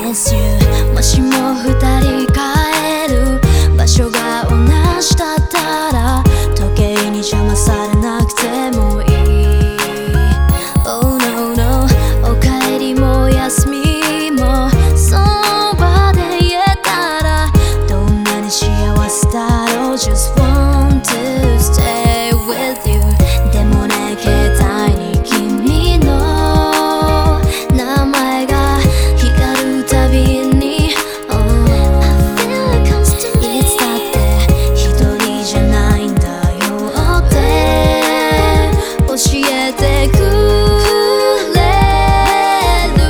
miss you もしも二人帰る場所が同じだったら時計に邪魔されなくてもいい Oh no no おかえりも休みもそばで言えたらどんなに幸せだろう Just want to stay with you でもね携帯に君の名前が光るたびに、いつだって一人じゃないんだよって教えてくれる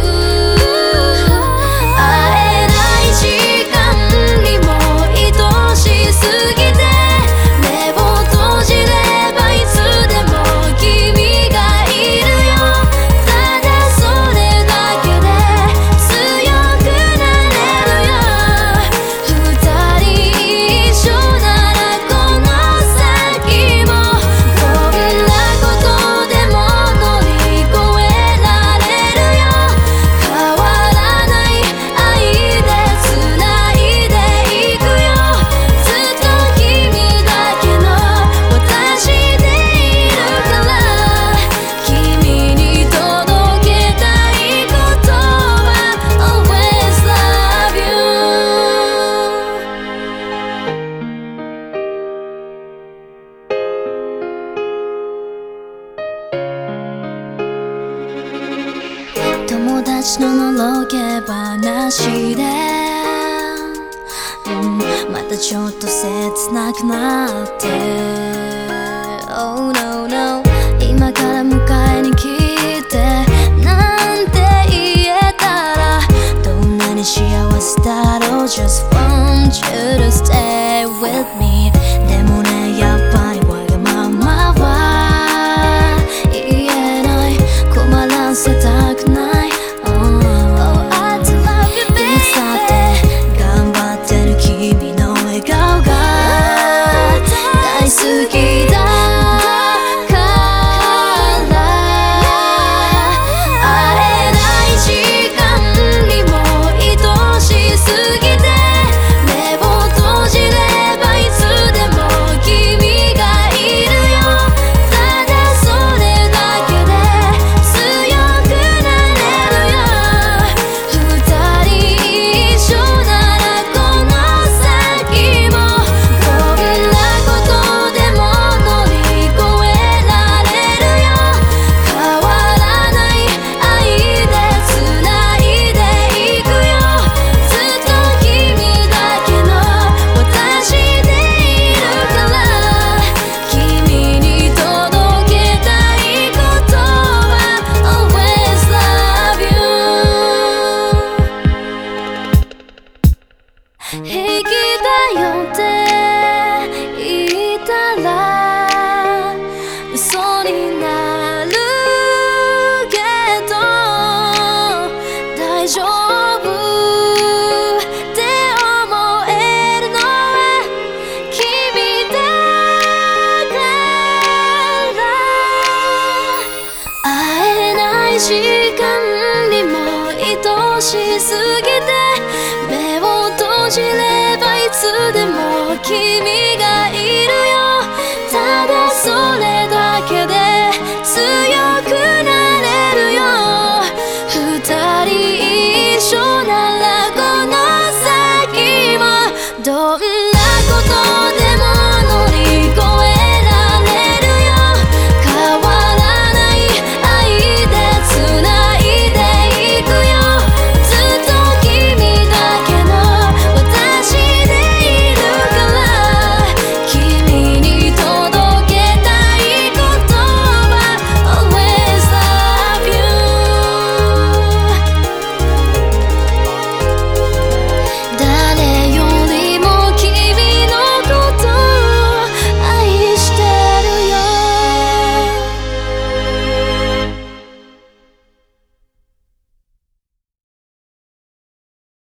会えない時間にも愛しすぎて目を閉じればいつでも君がいるよただそれだけで強くなれるよ二人一緒ならこの先もどんなことでも乗り越えられるよ変わらない愛で繋いでいくよずっと君だけの私でいるから君に届けたいことは Always love you 友達ののろけ話でまたちょっと切なくなって Oh no no 今から迎えに来てなんて言えたらどんなに幸せだろう Just want you to stay with me でもねやっぱりわがままは言えない困らせたくない、いつだって頑張ってる君の笑顔が大好きだから会えない時間にも愛しすぎて目を閉じればいつでも君がいるよただそれだけで強くなれるよ二人一緒ならこの先もどんなことでも乗り越えられるよ変わらない愛で繋いでいくよずっと君だけの私でいるから君に届けたいことは Always love you 平気だよって言ったら嘘になるけど大丈夫って思えるのは君だから会えない時間にも愛しすぎて目を閉じれ